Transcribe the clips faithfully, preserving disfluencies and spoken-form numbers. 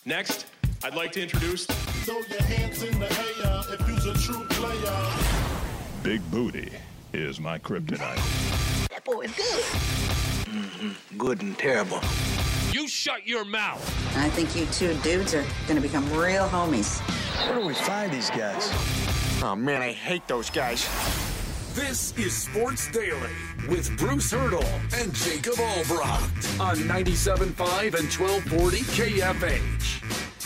Next, I'd like to introduce... Throw your hands in the air if you're a true player. Big booty is my kryptonite. That boy is good. Mm-hmm. Good and terrible. You shut your mouth. I think you two dudes are going to become real homies. Where do we find these guys? Oh, man, I hate those guys. This is Sports Daily with Bruce Hurdle and Jacob Albrocht on ninety-seven point five and twelve forty K F H.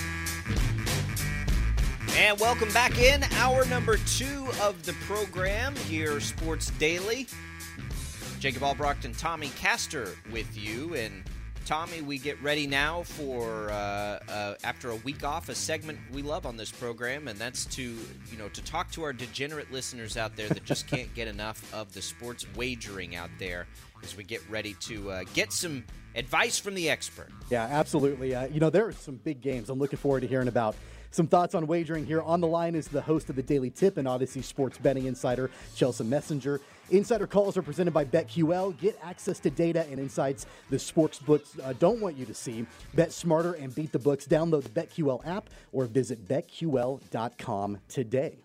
And welcome back in, hour number two of the program here, Sports Daily. Jacob Albrocht and Tommy Castor with you. And Tommy, we get ready now for, uh, uh, after a week off, a segment we love on this program, and that's to, you know, to talk to our degenerate listeners out there that just can't get enough of the sports wagering out there as we get ready to uh, get some advice from the expert. Yeah, absolutely. Uh, you know, there are some big games I'm looking forward to hearing about. Some thoughts on wagering here. On the line is the host of the Daily Tip and Odyssey Sports Betting Insider, Chelsea Messenger. Insider calls are presented by BetQL. Get access to data and insights the sports books uh, don't want you to see. Bet smarter and beat the books. Download the BetQL app or visit bet Q L dot com today.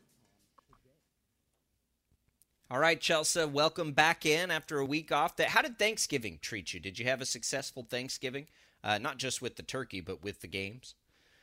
All right, Chelsea, welcome back in after a week off. How did Thanksgiving treat you? Did you have a successful Thanksgiving? Uh, not just with the turkey, but with the games?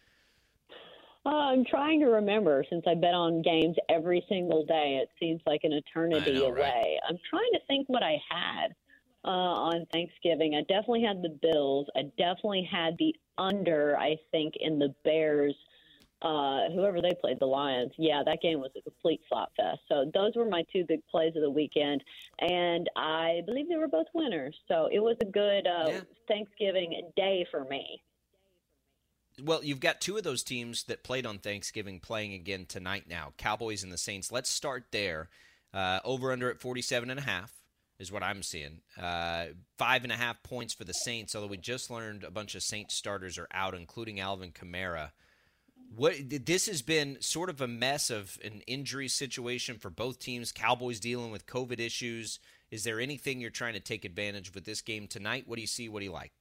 Uh, I'm trying to remember since I bet on games every single day. It seems like an eternity know, away. right? I'm trying to think what I had uh, on Thanksgiving. I definitely had the Bills. I definitely had the under, I think, in the Bears. Uh, whoever they played, the Lions. Yeah, that game was a complete slop fest. So those were my two big plays of the weekend. And I believe they were both winners. So it was a good uh, yeah. Thanksgiving day for me. Well, you've got two of those teams that played on Thanksgiving playing again tonight now, Cowboys and the Saints. Let's start there. Uh, over under at forty-seven and a half is what I'm seeing. Uh, five and a half points for the Saints, although we just learned a bunch of Saints starters are out, including Alvin Kamara. What this has been sort of a mess of an injury situation for both teams. Cowboys dealing with COVID issues. Is there anything you're trying to take advantage with this game tonight? What do you see? What do you like?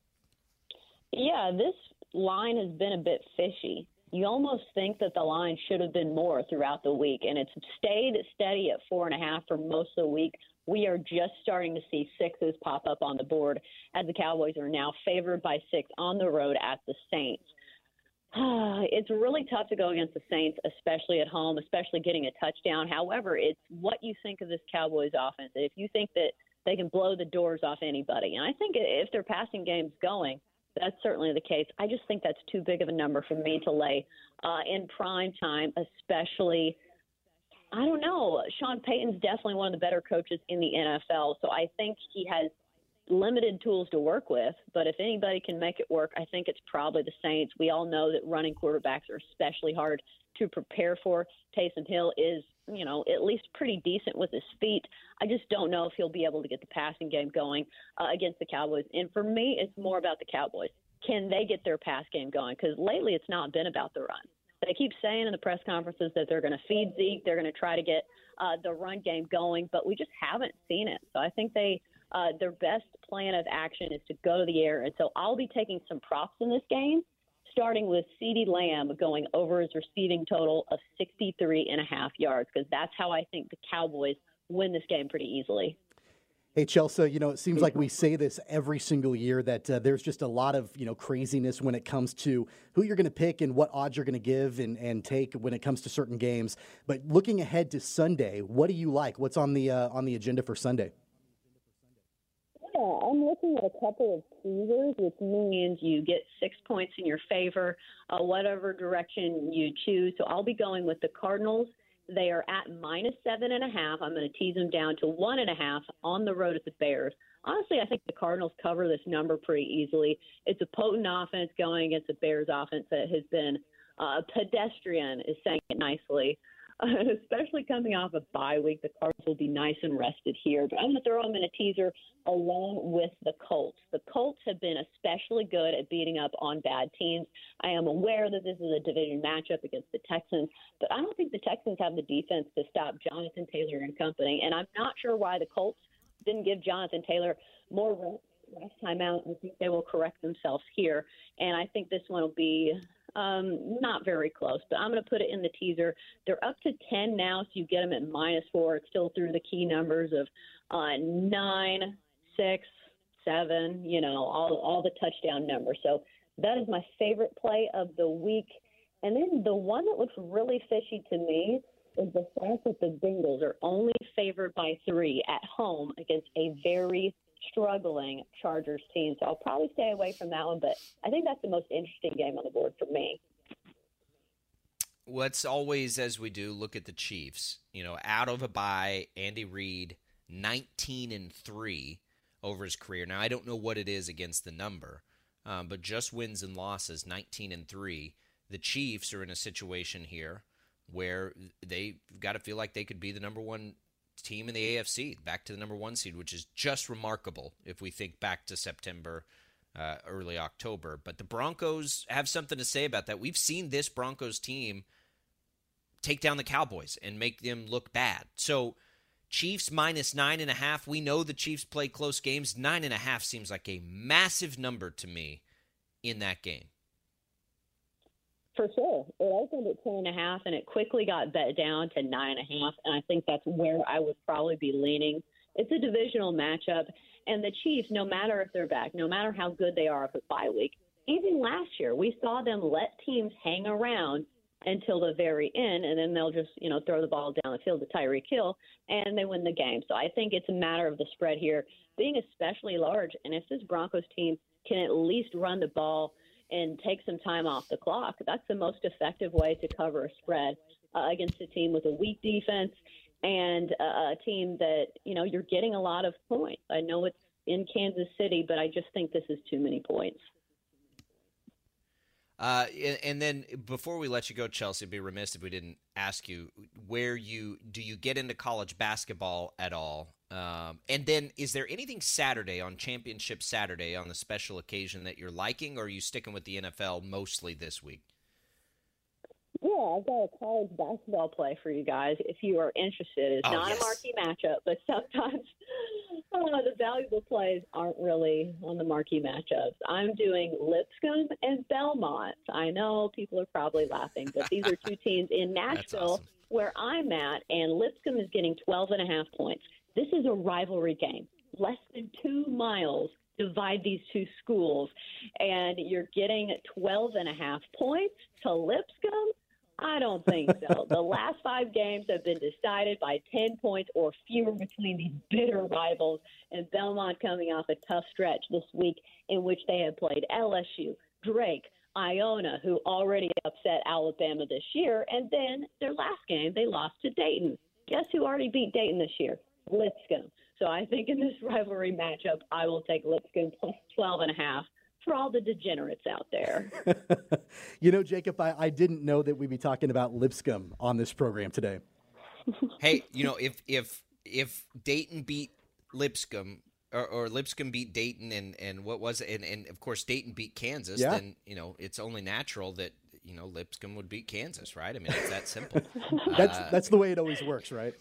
Yeah, this line has been a bit fishy. You almost think that the line should have been more throughout the week, and it's stayed steady at four and a half for most of the week. We are just starting to see sixes pop up on the board as the Cowboys are now favored by six on the road at the Saints. It's really tough to go against the Saints, especially at home, especially getting a touchdown. However, it's what you think of this Cowboys offense. If you think that they can blow the doors off anybody, and I think if their passing game's going, that's certainly the case. I just think that's too big of a number for me to lay uh, in prime time, especially, I don't know, Sean Payton's definitely one of the better coaches in the N F L, so I think he has limited tools to work with, but if anybody can make it work, I think it's probably the Saints. We all know that running quarterbacks are especially hard to prepare for. Taysom Hill is, you know, at least pretty decent with his feet. I just don't know if he'll be able to get the passing game going uh, against the Cowboys. And for me, it's more about the Cowboys. Can they get their pass game going? Because lately it's not been about the run. They keep saying in the press conferences that they're going to feed Zeke, they're going to try to get uh, the run game going, but we just haven't seen it. So I think they uh, their best plan of action is to go to the air. And so I'll be taking some props in this game, starting with CeeDee Lamb going over his receiving total of sixty-three and a half yards, because that's how I think the Cowboys win this game pretty easily. Hey, Chelsea, you know, it seems like we say this every single year that uh, there's just a lot of, you know, craziness when it comes to who you're going to pick and what odds you're going to give and, and take when it comes to certain games. But looking ahead to Sunday, what do you like? What's on the uh, on the agenda for Sunday? Yeah, I'm looking at a couple of teasers, which means you get six points in your favor, uh, whatever direction you choose. So I'll be going with the Cardinals. They are at minus seven and a half. I'm going to tease them down to one and a half on the road at the Bears. Honestly, I think the Cardinals cover this number pretty easily. It's a potent offense going against a Bears offense that has been uh, pedestrian, is saying it nicely. Uh, especially coming off a bye week, the Cardinals will be nice and rested here. But I'm going to throw them in a teaser along with the Colts. The Colts have been especially good at beating up on bad teams. I am aware that this is a division matchup against the Texans, but I don't think the Texans have the defense to stop Jonathan Taylor and company. And I'm not sure why the Colts didn't give Jonathan Taylor more last time out. I think they will correct themselves here, and I think this one will be um, not very close. But I'm going to put it in the teaser. They're up to ten now, so you get them at minus four. It's still through the key numbers of uh, nine, six, seven. You know, all all the touchdown numbers. So that is my favorite play of the week. And then the one that looks really fishy to me is the fact that the Bengals are only favored by three at home against a very struggling Chargers team. So I'll probably stay away from that one, but I think that's the most interesting game on the board for me. Let's always, as we do, look at the Chiefs. You know, out of a bye, Andy Reid, nineteen and three over his career. Now, I don't know what it is against the number, um, but just wins and losses, nineteen and three. The Chiefs are in a situation here where they've got to feel like they could be the number one team in the A F C, back to the number one seed, which is just remarkable if we think back to September, uh, early October. But the Broncos have something to say about that. We've seen this Broncos team take down the Cowboys and make them look bad. So Chiefs minus nine and a half. We know the Chiefs play close games. Nine and a half seems like a massive number to me in that game. For sure. It opened at ten and a half, and it quickly got bet down to nine and a half, and I think that's where I would probably be leaning. It's a divisional matchup, and the Chiefs, no matter if they're back, no matter how good they are for bye week, even last year, we saw them let teams hang around until the very end, and then they'll just, you know, throw the ball down the field to Tyreek Hill, and they win the game. So I think it's a matter of the spread here being especially large, and if this Broncos team can at least run the ball and take some time off the clock, that's the most effective way to cover a spread uh, against a team with a weak defense and uh, a team that, you know, you're getting a lot of points. I know it's in Kansas City, but I just think this is too many points. Uh, and then before we let you go, Chelsea, I'd be remiss if we didn't ask you where you do you get into college basketball at all? Um, and then is there anything Saturday on Championship Saturday on the special occasion that you're liking, or are you sticking with the N F L mostly this week? Yeah, I've got a college basketball play for you guys if you are interested. It's oh, not yes. a marquee matchup, but sometimes oh, the valuable plays aren't really on the marquee matchups. I'm doing Lipscomb and Belmont. I know people are probably laughing, but these are two teams in Nashville awesome. where I'm at, and Lipscomb is getting twelve and a half points. This is a rivalry game. Less than two miles divide these two schools, and you're getting twelve and a half points to Lipscomb? I don't think so. The last five games have been decided by ten points or fewer between these bitter rivals, and Belmont coming off a tough stretch this week in which they have played L S U, Drake, Iona, who already upset Alabama this year, and then their last game they lost to Dayton. Guess who already beat Dayton this year? Lipscomb. So I think in this rivalry matchup, I will take Lipscomb plus twelve and a half for all the degenerates out there. You know, Jacob, I, I didn't know that we'd be talking about Lipscomb on this program today. Hey, you know, if if if Dayton beat Lipscomb, or, or Lipscomb beat Dayton, and, and what was it, and, and of course Dayton beat Kansas, yeah. then, you know, it's only natural that, you know, Lipscomb would beat Kansas, right? I mean, it's that simple. that's uh, that's the way it always works, right?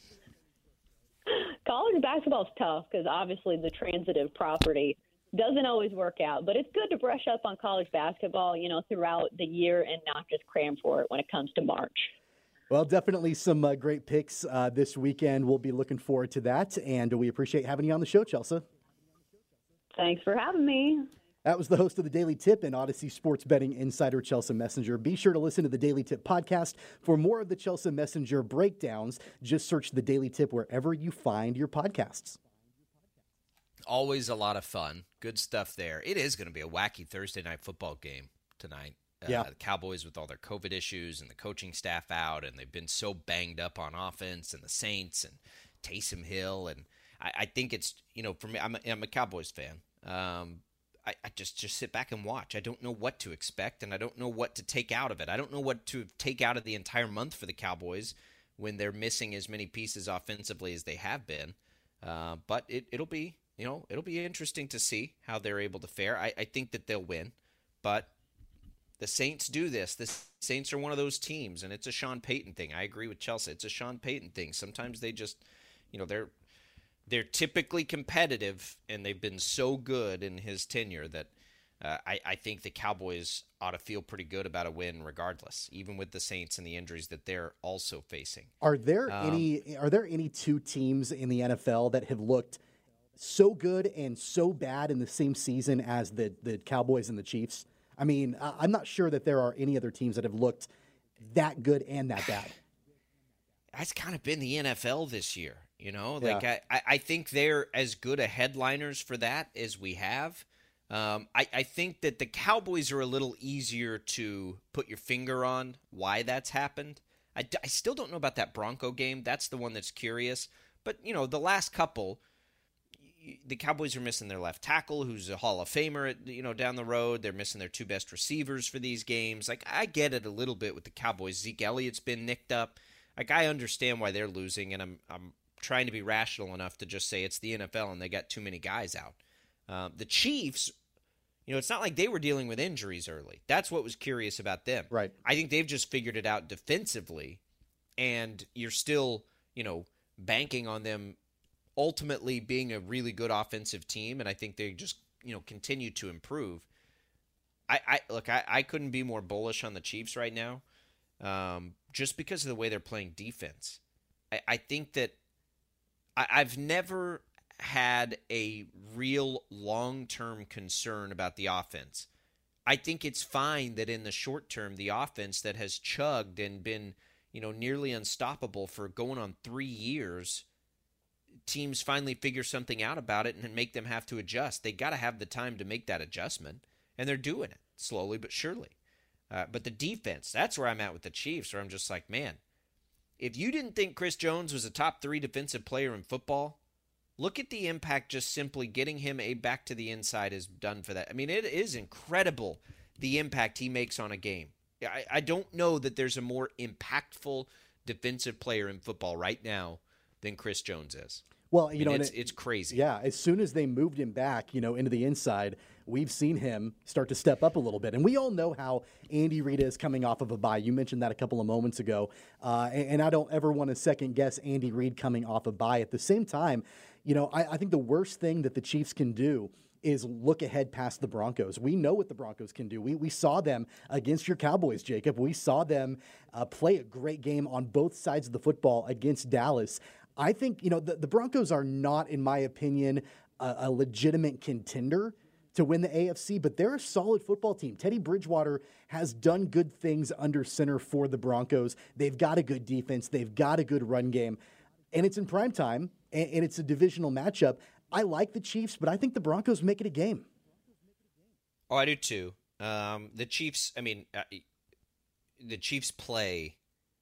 College basketball is tough because obviously the transitive property doesn't always work out, but it's good to brush up on college basketball, you know, throughout the year and not just cram for it when it comes to March. Well, definitely some uh, great picks uh, this weekend. We'll be looking forward to that, and we appreciate having you on the show, Chelsea. Thanks for having me. That was the host of the Daily Tip and Odyssey Sports Betting Insider, Chelsea Messenger. Be sure to listen to the Daily Tip podcast for more of the Chelsea Messenger breakdowns. Just search the Daily Tip wherever you find your podcasts. Always a lot of fun. Good stuff there. It is going to be a wacky Thursday night football game tonight. Yeah. Uh, the Cowboys with all their COVID issues and the coaching staff out, and they've been so banged up on offense, and the Saints and Taysom Hill. And I, I think it's, you know, for me, I'm a, I'm a Cowboys fan. Um, I, I just, just sit back and watch. I don't know what to expect, and I don't know what to take out of it. I don't know what to take out of the entire month for the Cowboys when they're missing as many pieces offensively as they have been. Uh, but it, it'll be, you know, it'll be interesting to see how they're able to fare. I, I think that they'll win, but the Saints do this. The Saints are one of those teams, and it's a Sean Payton thing. I agree with Chelsea. It's a Sean Payton thing. Sometimes they just, you know, they're they're typically competitive, and they've been so good in his tenure that uh, I, I think the Cowboys ought to feel pretty good about a win regardless, even with the Saints and the injuries that they're also facing. Are there Um, any are there any two teams in the N F L that have looked so good and so bad in the same season as the, the Cowboys and the Chiefs? I mean, I- I'm not sure that there are any other teams that have looked that good and that bad. That's kind of been the N F L this year, you know? Like, Yeah. I, I think they're as good a headliners for that as we have. Um, I, I think that the Cowboys are a little easier to put your finger on why that's happened. I, I still don't know about that Bronco game. That's the one that's curious. But, you know, the last couple, the Cowboys are missing their left tackle, who's a Hall of Famer, at, you know, down the road. They're missing their two best receivers for these games. Like, I get it a little bit with the Cowboys. Zeke Elliott's been nicked up. Like, I understand why they're losing, and I'm I'm trying to be rational enough to just say it's the N F L and they got too many guys out. Um, the Chiefs, you know, it's not like they were dealing with injuries early. That's what was curious about them. Right. I think they've just figured it out defensively, and you're still, you know, banking on them ultimately being a really good offensive team, and I think they just, you know, continue to improve. I, I look, I, I couldn't be more bullish on the Chiefs right now, um, just because of the way they're playing defense. I, I think that I, I've never had a real long-term concern about the offense. I think it's fine that in the short term, the offense that has chugged and been, you know, nearly unstoppable for going on three years, teams finally figure something out about it and make them have to adjust. They got to have the time to make that adjustment, and they're doing it slowly but surely. Uh, but the defense, that's where I'm at with the Chiefs, where I'm just like, man, if you didn't think Chris Jones was a top three defensive player in football, look at the impact just simply getting him a back to the inside has done for that. I mean, it is incredible the impact he makes on a game. I, I don't know that there's a more impactful defensive player in football right now than Chris Jones is. Well, I you mean, know, it's, and it- it's crazy. Yeah, as soon as they moved him back, you know, into the inside, we've seen him start to step up a little bit. And we all know how Andy Reid is coming off of a bye. You mentioned that a couple of moments ago. Uh, and, and I don't ever want to second guess Andy Reid coming off a bye. At the same time, you know, I, I think the worst thing that the Chiefs can do is look ahead past the Broncos. We know what the Broncos can do. We we saw them against your Cowboys, Jacob. We saw them uh, play a great game on both sides of the football against Dallas. I think, you know, the, the Broncos are not, in my opinion, a, a legitimate contender to win the A F C, but they're a solid football team. Teddy Bridgewater has done good things under center for the Broncos. They've got a good defense. They've got a good run game. And it's in prime time, and, and it's a divisional matchup. I like the Chiefs, but I think the Broncos make it a game. Oh, I do too. Um, the Chiefs, I mean, uh, the Chiefs play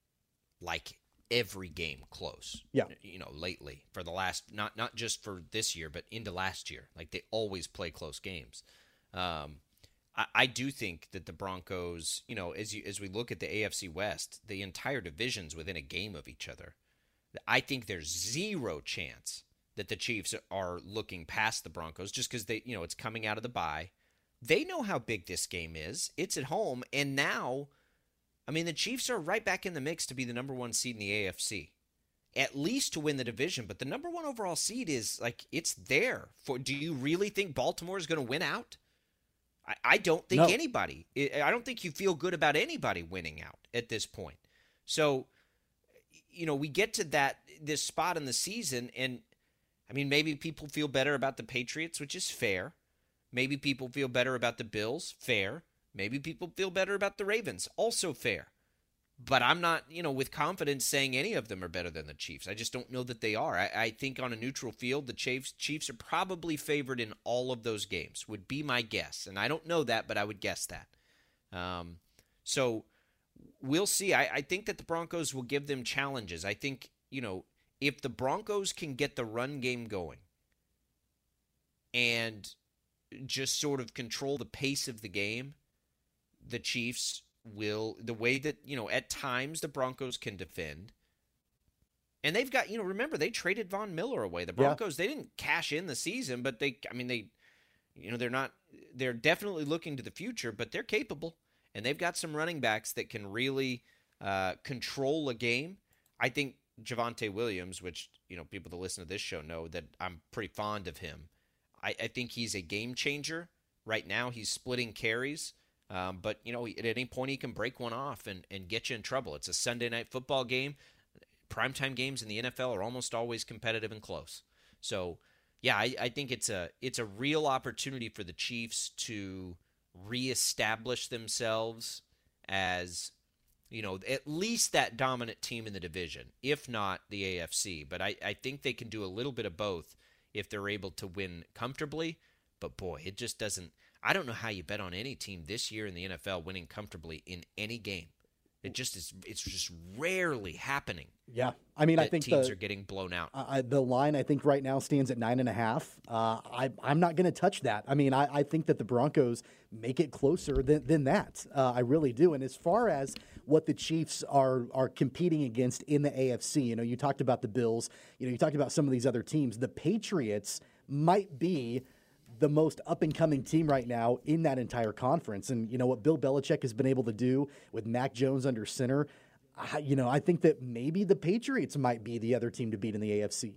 like every game close. Yeah. You know, lately for the last, not not just for this year, but into last year. Like they always play close games. Um, I, I do think that the Broncos, you know, as you as we look at the A F C West, the entire division's within a game of each other. I think there's zero chance that the Chiefs are looking past the Broncos just because they, you know, it's coming out of the bye. They know how big this game is. It's at home, and now, I mean, the Chiefs are right back in the mix to be the number one seed in the A F C, at least to win the division. But the number one overall seed is like it's there. For do you really think Baltimore is going to win out? I, I don't think No. anybody. I don't think you feel good about anybody winning out at this point. So, you know, we get to that this spot in the season, and I mean, maybe people feel better about the Patriots, which is fair. Maybe people feel better about the Bills, fair. Maybe people feel better about the Ravens, also fair. But I'm not, you know, with confidence saying any of them are better than the Chiefs. I just don't know that they are. I, I think on a neutral field, the Chiefs, Chiefs are probably favored in all of those games, would be my guess. And I don't know that, but I would guess that. Um, so we'll see. I, I think that the Broncos will give them challenges. I think, you know, if the Broncos can get the run game going and just sort of control the pace of the game, the Chiefs will, the way that, you know, at times the Broncos can defend. And they've got, you know, remember, they traded Von Miller away. The Broncos, yeah. They didn't cash in the season, but they, I mean, they, you know, they're not, they're definitely looking to the future, but they're capable. And they've got some running backs that can really uh, control a game. I think Javonte Williams, which, you know, people that listen to this show know that I'm pretty fond of him. I, I think he's a game changer. Right now he's splitting carries, um, but, you know, at any point he can break one off and, and get you in trouble. It's a Sunday night football game. Primetime games in the N F L are almost always competitive and close. So, yeah, I, I think it's a it's a real opportunity for the Chiefs to reestablish themselves as, you know, at least that dominant team in the division, if not the A F C. But I, I think they can do a little bit of both if they're able to win comfortably. But, boy, it just doesn't – I don't know how you bet on any team this year in the N F L winning comfortably in any game. It just is – it's just rarely happening. Yeah. I mean, I think teams the, are getting blown out. Uh, the line, I think, right now stands at nine and a half. Uh, I, I'm not going to touch that. I mean, I, I think that the Broncos make it closer than, than that. Uh, I really do. And as far as what the Chiefs are are competing against in the A F C, you know, you talked about the Bills. You know, you talked about some of these other teams. The Patriots might be the most up-and-coming team right now in that entire conference. And, you know, what Bill Belichick has been able to do with Mac Jones under center, I, you know, I think that maybe the Patriots might be the other team to beat in the A F C.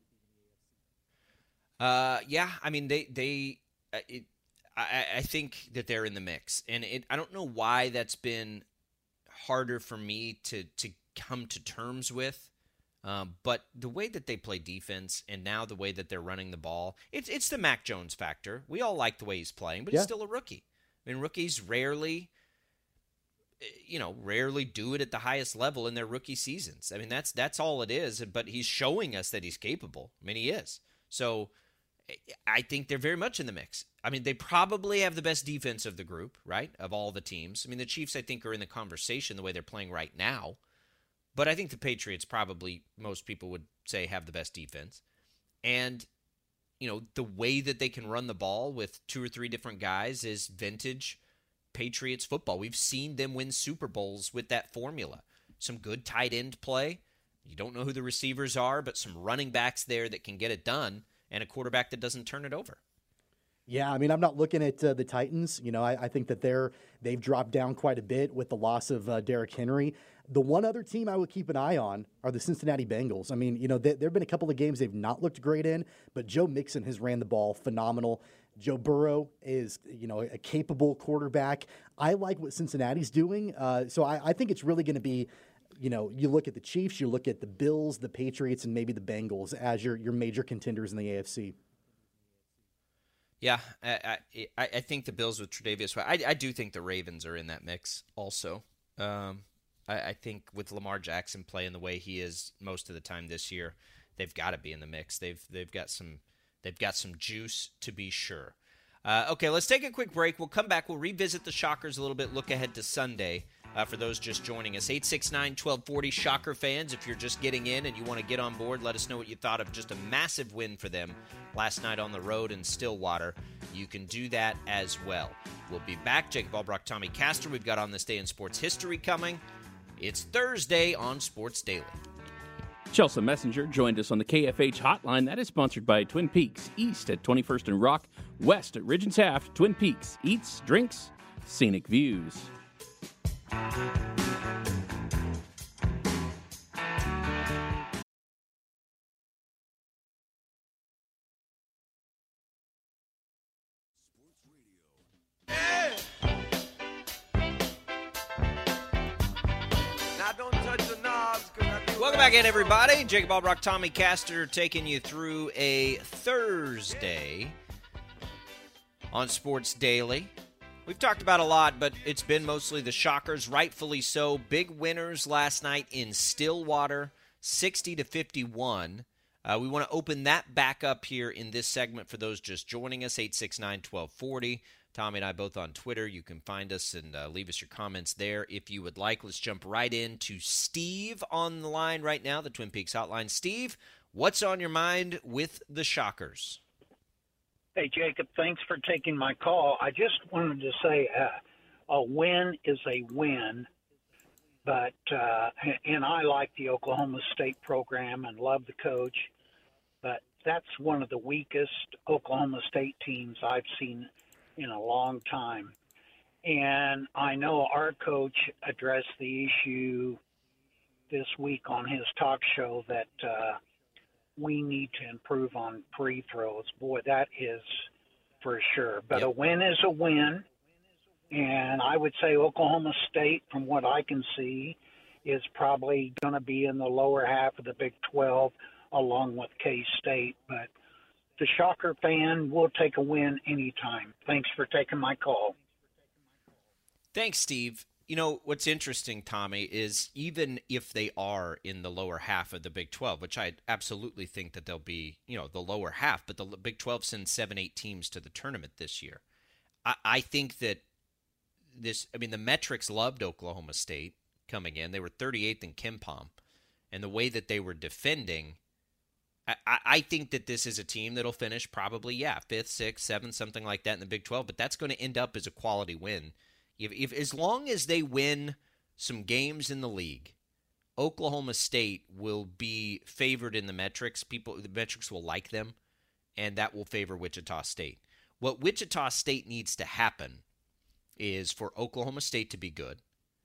Uh, yeah, I mean, they, they uh, it, I, I think that they're in the mix. And it, I don't know why that's been harder for me to, to come to terms with. Um, but the way that they play defense and now the way that they're running the ball, it's it's the Mac Jones factor. We all like the way he's playing, but yeah. he's still a rookie. I mean, rookies rarely, you know, rarely do it at the highest level in their rookie seasons. I mean, that's that's all it is. But he's showing us that he's capable. I mean, he is. So I think they're very much in the mix. I mean, they probably have the best defense of the group, right, of all the teams. I mean, the Chiefs, I think, are in the conversation the way they're playing right now. But I think the Patriots probably, most people would say, have the best defense. And, you know, the way that they can run the ball with two or three different guys is vintage Patriots football. We've seen them win Super Bowls with that formula. Some good tight end play. You don't know who the receivers are, but some running backs there that can get it done, and a quarterback that doesn't turn it over. Yeah, I mean, I'm not looking at uh, the Titans. You know, I, I think that they're they've dropped down quite a bit with the loss of uh, Derrick Henry. The one other team I would keep an eye on are the Cincinnati Bengals. I mean, you know, there have been a couple of games they've not looked great in, but Joe Mixon has ran the ball phenomenal. Joe Burrow is, you know, a capable quarterback. I like what Cincinnati's doing. Uh, so I, I think it's really going to be, you know, you look at the Chiefs, you look at the Bills, the Patriots, and maybe the Bengals as your, your major contenders in the A F C. Yeah, I, I I think the Bills with Tre'Davious White. I, I do think the Ravens are in that mix also. Um, I, I think with Lamar Jackson playing the way he is most of the time this year, they've got to be in the mix. They've they've got some they've got some juice to be sure. Uh, okay, let's take a quick break. We'll come back. We'll revisit the Shockers a little bit. Look ahead to Sunday. Uh, for those just joining us, eight six nine, one two four zero Shocker fans, if you're just getting in and you want to get on board, let us know what you thought of just a massive win for them last night on the road in Stillwater. You can do that as well. We'll be back. Jacob Albrock, Tommy Castor. We've got On This Day in Sports History coming. It's Thursday on Sports Daily. Chelsea Messenger joined us on the K F H hotline. That is sponsored by Twin Peaks, east at twenty-first and Rock, west at Ridge and Taft. Twin Peaks, eats, drinks, scenic views. Welcome back in, everybody. Jacob Albrock, Tommy Castor, taking you through a Thursday on Sports Daily. We've talked about a lot, but it's been mostly the Shockers, rightfully so. Big winners last night in Stillwater, sixty to fifty-one. Uh, we want to open that back up here in this segment for those just joining us, eight six nine, one two four zero. Tommy and I both on Twitter. You can find us and uh, leave us your comments there if you would like. Let's jump right into Steve on the line right now, the Twin Peaks hotline. Steve, what's on your mind with the Shockers? Hey, Jacob, thanks for taking my call. I just wanted to say uh, a win is a win, but uh, and I like the Oklahoma State program and love the coach, but that's one of the weakest Oklahoma State teams I've seen in a long time. And I know our coach addressed the issue this week on his talk show that uh, we need to improve on free throws. Boy, that is for sure. But yep. a win is a win. And I would say Oklahoma State, from what I can see, is probably going to be in the lower half of the Big twelve along with K-State. But the Shocker fan will take a win anytime. Thanks for taking my call. Thanks, Steve. You know, what's interesting, Tommy, is even if they are in the lower half of the Big twelve, which I absolutely think that they'll be, you know, the lower half, but the Big twelve sends seven, eight teams to the tournament this year. I, I think that this, I mean, the metrics loved Oklahoma State coming in. They were thirty-eighth in KenPom, and the way that they were defending, I, I, I think that this is a team that'll finish probably, yeah, fifth, sixth, seventh, something like that in the Big twelve, but that's going to end up as a quality win. If, if as long as they win some games in the league, Oklahoma State will be favored in the metrics. People, the metrics will like them, and that will favor Wichita State. What Wichita State needs to happen is for Oklahoma State to be good,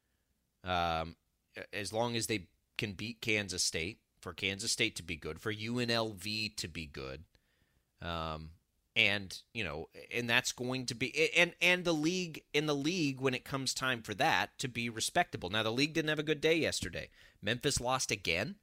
um, as long as they can beat Kansas State, for Kansas State to be good, for U N L V to be good, um, and you know, and that's going to be and and the league in the league when it comes time for that to be respectable. Now the league didn't have a good day yesterday. Memphis lost again,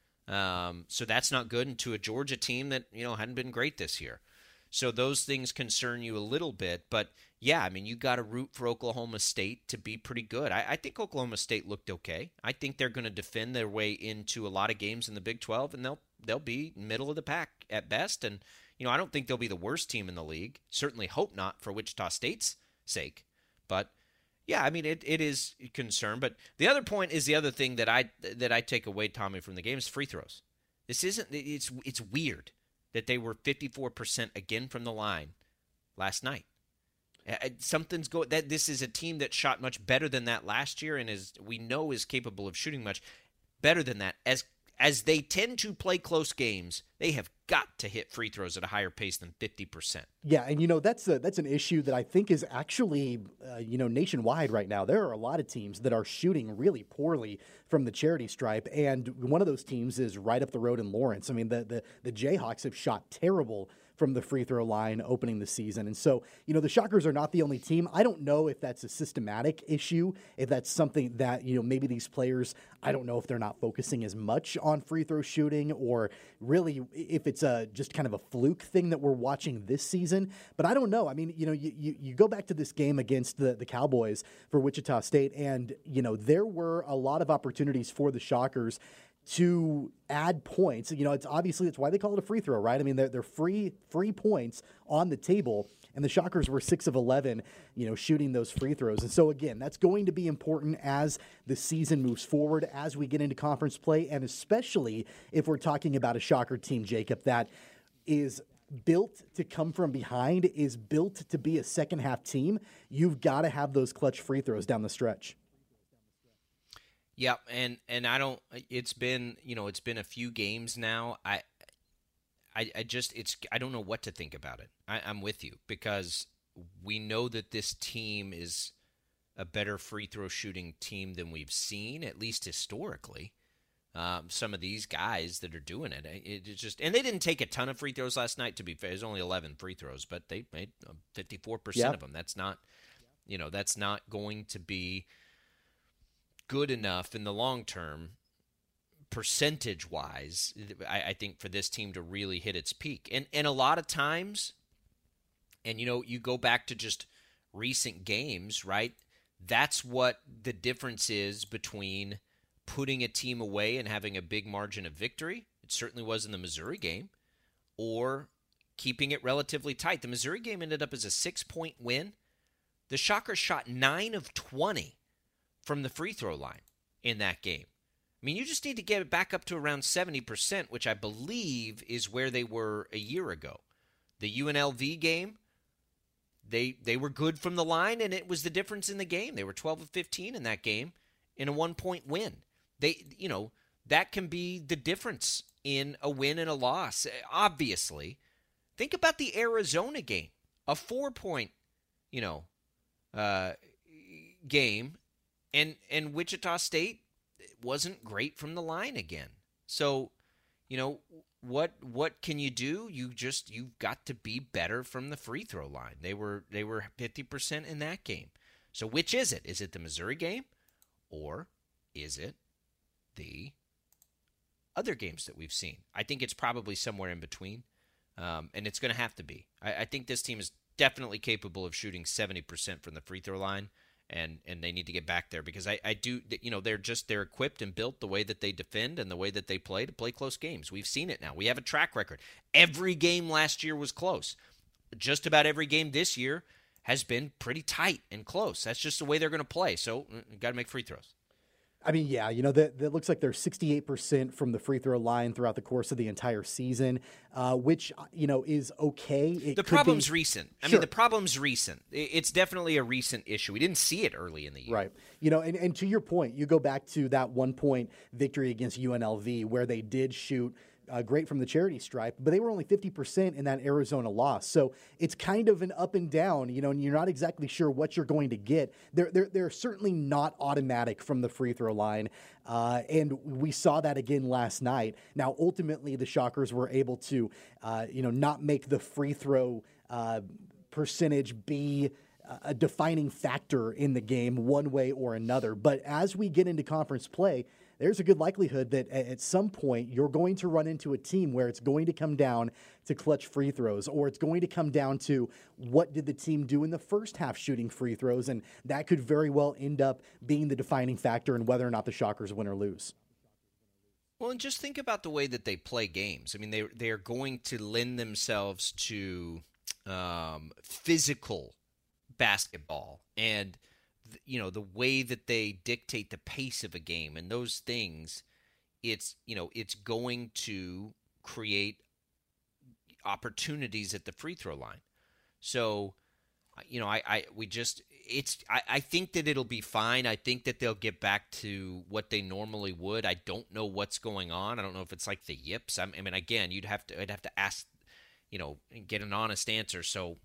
um, so that's not good, and to a Georgia team that you know hadn't been great this year. So those things concern you a little bit, but yeah, I mean, you got to root for Oklahoma State to be pretty good. I, I think Oklahoma State looked okay. I think they're going to defend their way into a lot of games in the Big twelve, and they'll they'll be middle of the pack at best. And you know, I don't think they'll be the worst team in the league. Certainly hope not for Wichita State's sake. But yeah, I mean, it, it is a concern. But the other point is the other thing that I that I take away, Tommy, from the game is free throws. This isn't. It's it's weird that they were fifty-four percent again from the line last night. Something's going. That this is a team that shot much better than that last year, and is we know is capable of shooting much better than that. As as they tend to play close games, they have got to hit free throws at a higher pace than fifty percent. Yeah, and you know that's a, that's an issue that I think is actually uh, you know nationwide right now. There are a lot of teams that are shooting really poorly from the charity stripe, and one of those teams is right up the road in Lawrence. I mean, the the, the Jayhawks have shot terrible from the free throw line opening the season. And so, you know, the Shockers are not the only team. I don't know if that's a systematic issue, if that's something that, you know, maybe these players, I don't know if they're not focusing as much on free throw shooting, or really if it's a just kind of a fluke thing that we're watching this season. But I don't know. I mean, you know, you, you, you go back to this game against the, the Cowboys for Wichita State, and, you know, there were a lot of opportunities for the Shockers to add points. You know, it's obviously it's why they call it a free throw, right? I mean, they're, they're free free points on the table, and the Shockers were six of eleven, you know, shooting those free throws. And so, again, that's going to be important as the season moves forward, as we get into conference play, and especially if we're talking about a Shocker team, Jacob, that is built to come from behind, is built to be a second-half team. You've got to have those clutch free throws down the stretch. Yeah, and, and I don't. It's been you know it's been a few games now. I, I, I just it's I don't know what to think about it. I, I'm with you because we know that this team is a better free throw shooting team than we've seen, at least historically. Um, some of these guys that are doing it, it, it just and they didn't take a ton of free throws last night. To be fair, there's only eleven free throws, but they made fifty-four percent yep. of them. That's not, you know, that's not going to be good enough in the long term, percentage-wise, I, I think, for this team to really hit its peak. And and a lot of times, and you know, you go back to just recent games, right? That's what the difference is between putting a team away and having a big margin of victory. It certainly was in the Missouri game, or keeping it relatively tight. The Missouri game ended up as a six-point win. The Shockers shot nine of twenty from the free throw line in that game. I mean, you just need to get it back up to around seventy percent, which I believe is where they were a year ago. The U N L V game, they they were good from the line, and it was the difference in the game. They were twelve of fifteen in that game in a one-point win. They, you know, that can be the difference in a win and a loss. Obviously, think about the Arizona game, a four-point, you know, uh, game. And and Wichita State, wasn't great from the line again. So, you know, what what can you do? You just you've got to be better from the free throw line. They were they were fifty percent in that game. So which is it? Is it the Missouri game, or is it the other games that we've seen? I think it's probably somewhere in between, um, and it's going to have to be. I, I think this team is definitely capable of shooting seventy percent from the free throw line. And and they need to get back there because I, I do, you know, they're just, they're equipped and built the way that they defend and the way that they play to play close games. We've seen it now. We have a track record. Every game last year was close. Just about every game this year has been pretty tight and close. That's just the way they're going to play. So you got to make free throws. I mean, yeah, you know, that, that looks like they're sixty-eight percent from the free throw line throughout the course of the entire season, uh, which, you know, is okay. It the problem's be, recent. I sure. mean, the problem's recent. It's definitely a recent issue. We didn't see it early in the year. Right. You know, and, and to your point, you go back to that one-point victory against U N L V where they did shoot Uh, great from the charity stripe, but they were only fifty percent in that Arizona loss. So it's kind of an up and down, you know, and you're not exactly sure what you're going to get. They're, they're, they're certainly not automatic from the free throw line. Uh, and we saw that again last night. Now, ultimately, the Shockers were able to, uh, you know, not make the free throw uh, percentage be a defining factor in the game one way or another. But as we get into conference play, there's a good likelihood that at some point you're going to run into a team where it's going to come down to clutch free throws, or it's going to come down to what did the team do in the first half shooting free throws, and that could very well end up being the defining factor in whether or not the Shockers win or lose. Well, and just think about the way that they play games. I mean, they they are going to lend themselves to um, physical basketball and you know, the way that they dictate the pace of a game and those things, it's, you know, it's going to create opportunities at the free throw line. So, you know, I, I we just, it's, I, I think that it'll be fine. I think that they'll get back to what they normally would. I don't know what's going on. I don't know if it's like the yips. I mean, again, you'd have to, I'd have to ask, you know, and get an honest answer. So,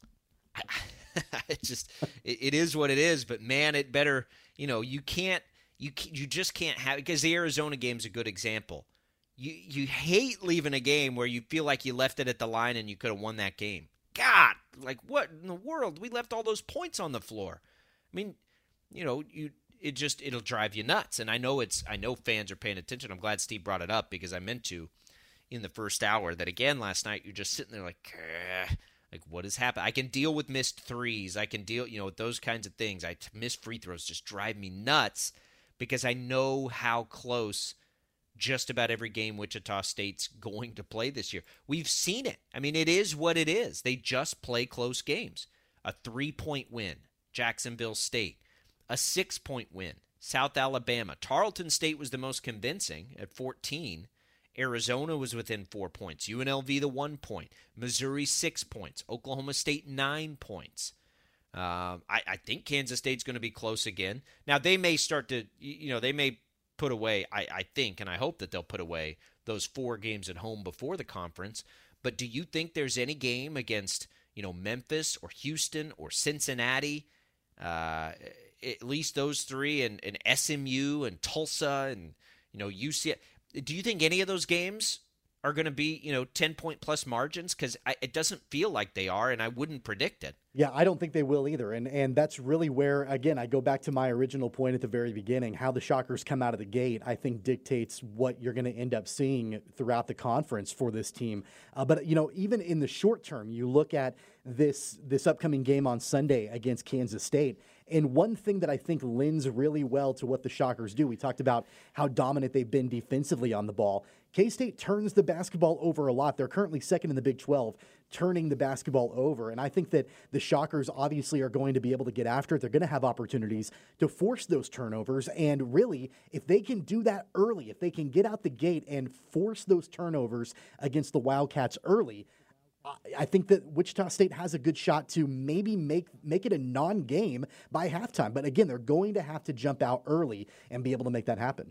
I, it's just it, it is what it is, but man, it better, you know, you can't you you just can't have, because the Arizona game's a good example. You you hate leaving a game where you feel like you left it at the line and you could have won that game. God, like what in the world? We left all those points on the floor. I mean, you know, you it just it'll drive you nuts. And I know it's I know fans are paying attention. I'm glad Steve brought it up because I meant to in the first hour that again last night you're just sitting there like eh. Like, what has happened? I can deal with missed threes. I can deal, you know, with those kinds of things. I miss free throws just drive me nuts because I know how close just about every game Wichita State's going to play this year. We've seen it. I mean, it is what it is. They just play close games. A three-point win, Jacksonville State. A six-point win, South Alabama. Tarleton State was the most convincing at fourteen. Arizona was within four points. U N L V the one point. Missouri six points. Oklahoma State nine points. Uh, I, I think Kansas State's going to be close again. Now they may start to, you know, they may put away. I, I think, and I hope that they'll put away those four games at home before the conference. But do you think there's any game against, you know, Memphis or Houston or Cincinnati, uh, at least those three, and, and S M U and Tulsa and you know U C F? Do you think any of those games are going to be, you know, ten-point plus margins? Because it doesn't feel like they are, and I wouldn't predict it. Yeah, I don't think they will either. And and that's really where, again, I go back to my original point at the very beginning. How the Shockers come out of the gate, I think, dictates what you're going to end up seeing throughout the conference for this team. Uh, but, you know, even in the short term, you look at this this upcoming game on Sunday against Kansas State. And one thing that I think lends really well to what the Shockers do, we talked about how dominant they've been defensively on the ball. K-State turns the basketball over a lot. They're currently second in the Big twelve, turning the basketball over. And I think that the Shockers obviously are going to be able to get after it. They're going to have opportunities to force those turnovers. And really, if they can do that early, if they can get out the gate and force those turnovers against the Wildcats early, I think that Wichita State has a good shot to maybe make make it a non-game by halftime. But again, they're going to have to jump out early and be able to make that happen.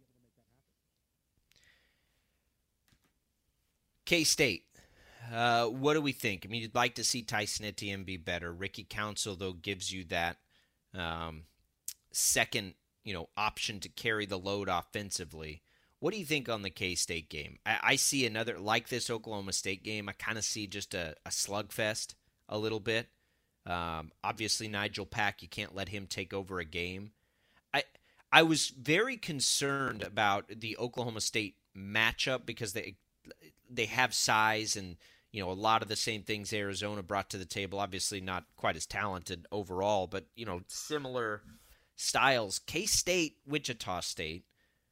K-State, uh, what do we think? I mean, you'd like to see Tyson Etienne be better. Ricky Council, though, gives you that um, second, you know, option to carry the load offensively. What do you think on the K-State game? I, I see another, like this Oklahoma State game, I kind of see just a, a slugfest a little bit. Um, obviously, Nigel Pack, you can't let him take over a game. I I was very concerned about the Oklahoma State matchup because they they have size and, you know, a lot of the same things Arizona brought to the table. Obviously, not quite as talented overall, but, you know, similar styles. K-State, Wichita State.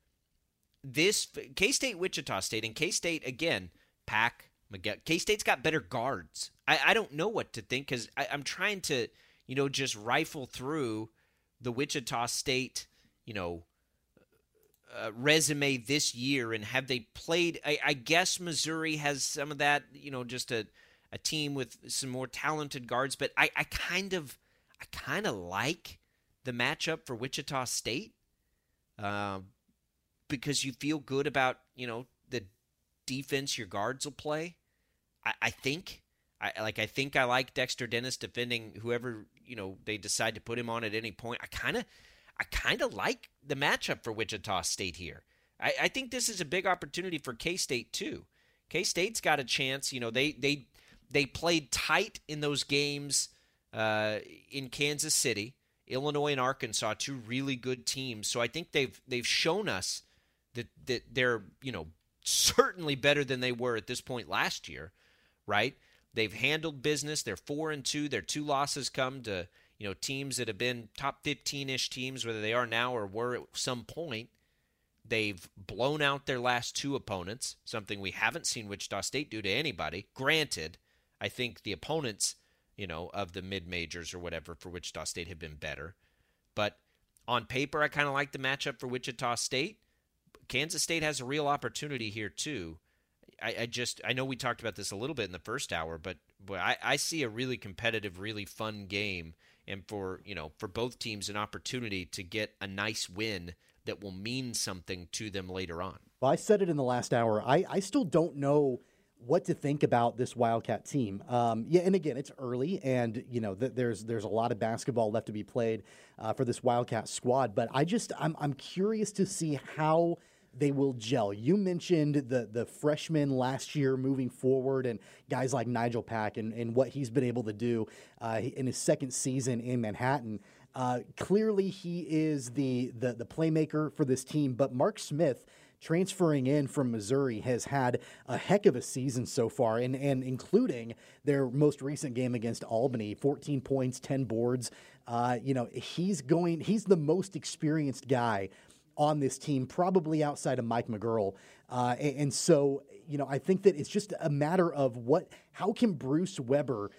This K-State, Wichita State, and K-State, again, Pack, Miguel. K-State's got better guards. I, I don't know what to think because I'm trying to, you know, just rifle through the Wichita State, you know, uh, resume this year and have they played? I, I guess Missouri has some of that, you know, just a, a team with some more talented guards. But I, I kind of, I kind of like the matchup for Wichita State. Um. Because you feel good about, you know, the defense your guards will play. I, I think. I like I think I like Dexter Dennis defending whoever, you know, they decide to put him on at any point. I kinda I kinda like the matchup for Wichita State here. I, I think this is a big opportunity for K-State too. K-State's got a chance, you know, they they they played tight in those games uh, in Kansas City, Illinois and Arkansas, two really good teams. So I think they've they've shown us that that they're, you know, certainly better than they were at this point last year, right? They've handled business. They're four and two. Their two losses come to, you know, teams that have been top fifteen-ish teams, whether they are now or were at some point. They've blown out their last two opponents, something we haven't seen Wichita State do to anybody. Granted, I think the opponents, you know, of the mid-majors or whatever for Wichita State have been better. But on paper, I kind of like the matchup for Wichita State. Kansas State has a real opportunity here, too. I, I just, I know we talked about this a little bit in the first hour, but, but I, I see a really competitive, really fun game. And for, you know, for both teams, an opportunity to get a nice win that will mean something to them later on. Well, I said it in the last hour. I, I still don't know what to think about this Wildcat team. Um, yeah, and again, it's early, and you know th- there's there's a lot of basketball left to be played uh, for this Wildcat squad. But I just I'm I'm curious to see how they will gel. You mentioned the the freshmen last year moving forward, and guys like Nigel Pack and, and what he's been able to do uh, in his second season in Manhattan. Uh, clearly, he is the, the the playmaker for this team. But Mark Smith, transferring in from Missouri, has had a heck of a season so far, and, and including their most recent game against Albany, fourteen points, ten boards. Uh, you know, he's going. He's the most experienced guy on this team, probably outside of Mike McGurl. Uh, and, and so, you know, I think that it's just a matter of what, how can Bruce Weber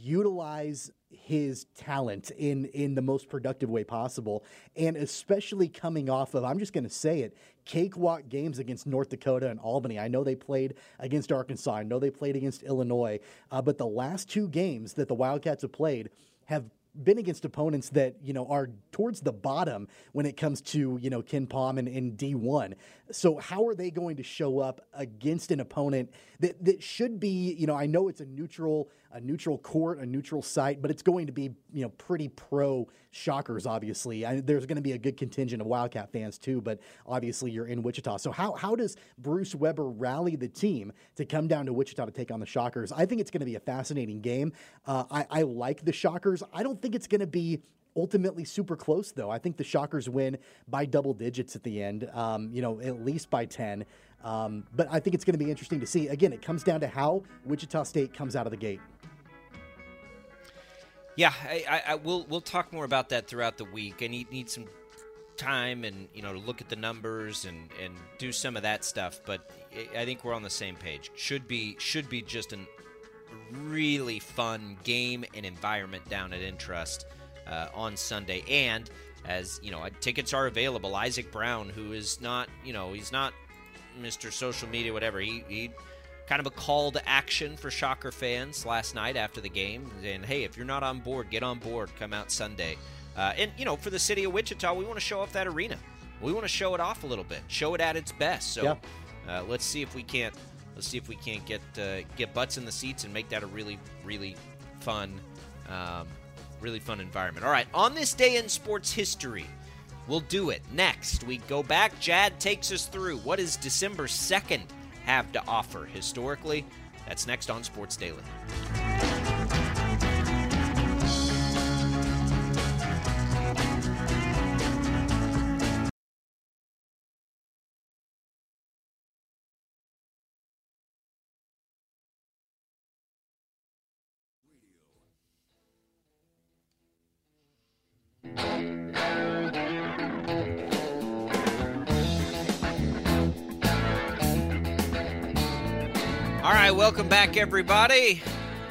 utilize his talent in, in the most productive way possible, and especially coming off of, I'm just going to say it, cakewalk games against North Dakota and Albany. I know they played against Arkansas. I know they played against Illinois, uh, but the last two games that the Wildcats have played have been against opponents that, you know, are towards the bottom when it comes to, you know, Ken Palm and, and D one. So how are they going to show up against an opponent that, that should be, you know, I know it's a neutral, a neutral court, a neutral site, but it's going to be, you know, pretty pro Shockers, obviously. I, there's going to be a good contingent of Wildcat fans too, but obviously you're in Wichita. So how, how does Bruce Weber rally the team to come down to Wichita to take on the Shockers? I think it's going to be a fascinating game. Uh, I, I like the Shockers. I don't think it's going to be ultimately super close, though. I think the Shockers win by double digits at the end, um, you know, at least by ten. Um, but I think it's going to be interesting to see. Again, it comes down to how Wichita State comes out of the gate. Yeah, I, I, I we'll we'll talk more about that throughout the week. I need need some time and, you know, to look at the numbers and, and do some of that stuff. But I think we're on the same page. Should be should be just a really fun game and environment down at Intrust uh, on Sunday. And as you know, tickets are available. Isaac Brown, who is not, you know, he's not Mister Social Media, whatever. He he. Kind of a call to action for Shocker fans last night after the game. And, hey, if you're not on board, get on board. Come out Sunday. Uh, and, you know, for the city of Wichita, we want to show off that arena. We want to show it off a little bit. Show it at its best. So yeah. uh, let's see if we can't let's see if we can't get uh, get butts in the seats and make that a really, really fun, um, really fun environment. All right, on this day in sports history, We'll do it. Next, we go back. Jad takes us through. What does December second have to offer historically? That's next on Sports Daily. All right, welcome back, everybody.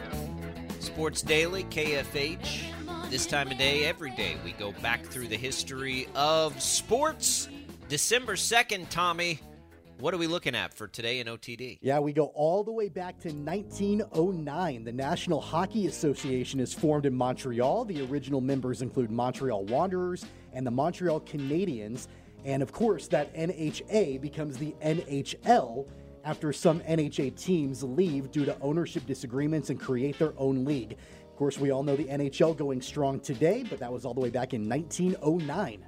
Sports Daily, K F H. This time of day, every day, we go back through the history of sports. December second, Tommy, what are we looking at for today in O T D? Yeah, we go all the way back to nineteen oh nine. The National Hockey Association is formed in Montreal. The original members include Montreal Wanderers and the Montreal Canadiens. And, of course, that N H A becomes the N H L after some N H A teams leave due to ownership disagreements and create their own league. Of course, we all know the N H L going strong today, but that was all the way back in nineteen oh nine.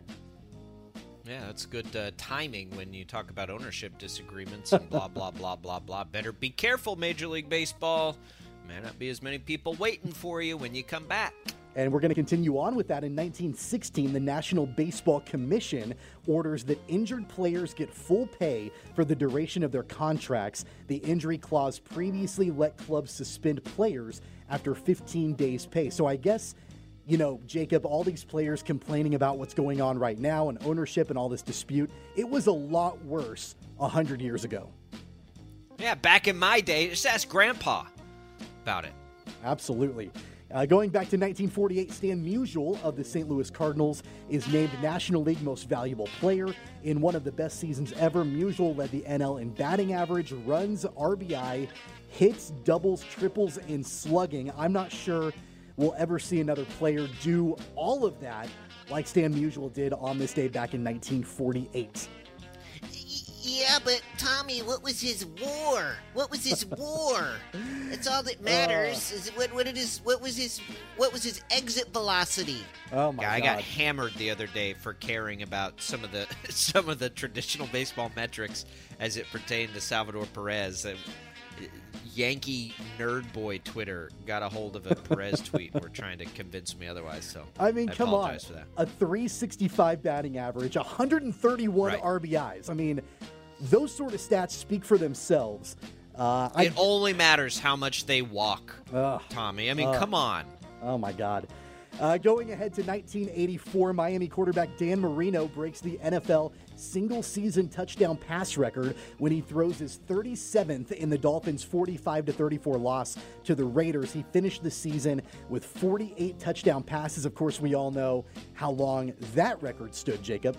Yeah, that's good uh, timing when you talk about ownership disagreements and blah, blah, blah, blah, blah. Better be careful, Major League Baseball. May not be as many people waiting for you when you come back. And we're going to continue on with that. In nineteen sixteen, the National Baseball Commission orders that injured players get full pay for the duration of their contracts. The injury clause previously let clubs suspend players after fifteen days pay. So I guess, you know, Jacob, all these players complaining about what's going on right now and ownership and all this dispute, it was a lot worse one hundred years ago. Yeah, back in my day, just ask Grandpa about it. Absolutely. Uh, going back to nineteen forty-eight, Stan Musial of the Saint Louis Cardinals is named National League Most Valuable Player. In one of the best seasons ever, Musial led the N L in batting average, runs, R B I, hits, doubles, triples, and slugging. I'm not sure we'll ever see another player do all of that like Stan Musial did on this day back in nineteen forty-eight. Yeah, but Tommy, what was his war? What was his war? That's all that matters. Uh, is what what it is? What was his what was his exit velocity? Oh my yeah, I God. got hammered the other day for caring about some of the some of the traditional baseball metrics as it pertained to Salvador Perez. Uh, Yankee nerd boy Twitter got a hold of a Perez tweet. We're trying to convince me otherwise. So I mean, I come on, for that. A three sixty-five batting average, one hundred thirty-one right. R B Is. I mean, those sort of stats speak for themselves. Uh, it I, only matters how much they walk, uh, Tommy. I mean, uh, come on. Oh my God. Uh, going ahead to nineteen eighty-four, Miami quarterback Dan Marino breaks the N F L single-season touchdown pass record when he throws his thirty-seventh in the Dolphins' forty-five to thirty-four loss to the Raiders. He finished the season with forty-eight touchdown passes. Of course, we all know how long that record stood, Jacob.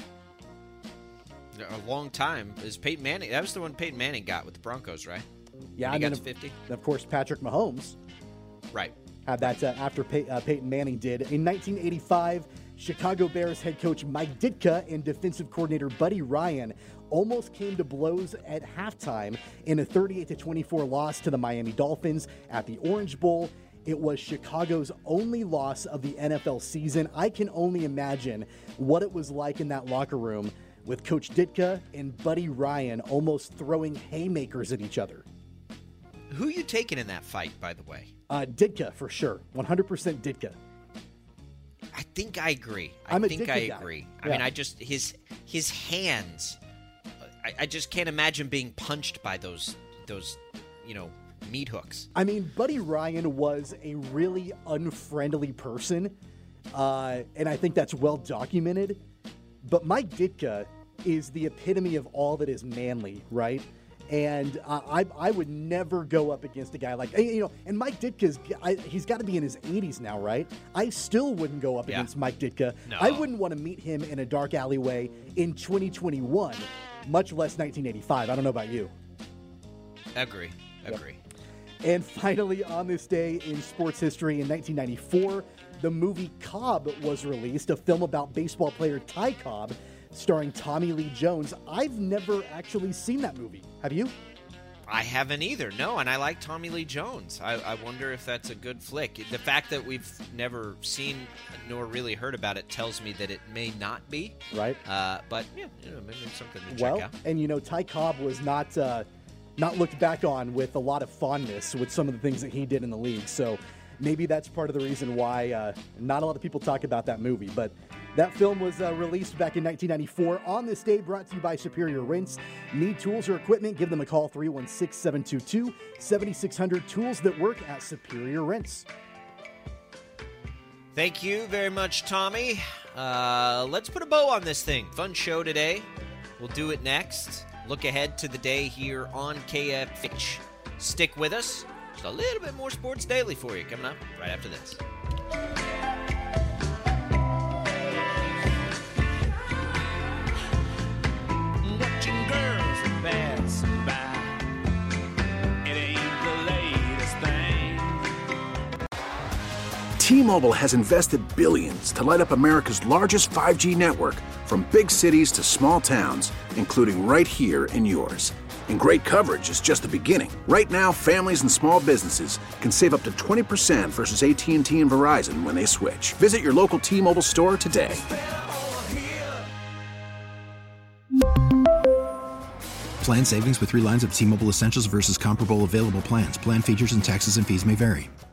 A long time. Is Peyton Manning? That was the one Peyton Manning got with the Broncos, right? Yeah, when he and got then to fifty. Of, of course, Patrick Mahomes. Right. Had that uh, after Pey- uh, Peyton Manning did. In nineteen eighty-five, Chicago Bears head coach Mike Ditka and defensive coordinator Buddy Ryan almost came to blows at halftime in a thirty-eight to twenty-four loss to the Miami Dolphins at the Orange Bowl. It was Chicago's only loss of the N F L season. I can only imagine what it was like in that locker room with Coach Ditka and Buddy Ryan almost throwing haymakers at each other. Who you taking in that fight, by the way? Uh, Ditka, for sure. one hundred percent Ditka. I think I agree. I I'm a think Ditka I guy. agree. I Yeah. mean, I just his his hands. I, I just can't imagine being punched by those those you know meat hooks. I mean, Buddy Ryan was a really unfriendly person, uh, and I think that's well documented. But Mike Ditka is the epitome of all that is manly, right? And uh, I I would never go up against a guy like, you know, and Mike Ditka's, I, he's got to be in his eighties now, right? I still wouldn't go up Yeah. against Mike Ditka. No. I wouldn't want to meet him in a dark alleyway in twenty twenty-one, much less nineteen eighty-five. I don't know about you. Agree. Agree. And finally, on this day in sports history in nineteen ninety-four, the movie Cobb was released, a film about baseball player Ty Cobb, starring Tommy Lee Jones. I've never actually seen that movie. Have you? I haven't either, no, and I like Tommy Lee Jones. I, I wonder if that's a good flick. The fact that we've never seen nor really heard about it tells me that it may not be. Right. Uh, but, yeah, you know, maybe it's something to well, check out. And, you know, Ty Cobb was not uh, not looked back on with a lot of fondness with some of the things that he did in the league. So maybe that's part of the reason why uh, not a lot of people talk about that movie. But that film was uh, released back in nineteen ninety-four. On this day, brought to you by Superior Rents. Need tools or equipment? Give them a call, three one six, seven two two, seven six zero zero. Tools that work at Superior Rents. Thank you very much, Tommy. Uh, let's put a bow on this thing. Fun show today. We'll do it next. Look ahead to the day here on K F H. Stick with us. Just a little bit more Sports Daily for you coming up right after this. Watching girls pass by. It ain't the latest thing. T-Mobile has invested billions to light up America's largest five G network, from big cities to small towns, including right here in yours. And great coverage is just the beginning. Right now, families and small businesses can save up to twenty percent versus A T and T and Verizon when they switch. Visit your local T-Mobile store today. Plan savings with three lines of T-Mobile Essentials versus comparable available plans. Plan features and taxes and fees may vary.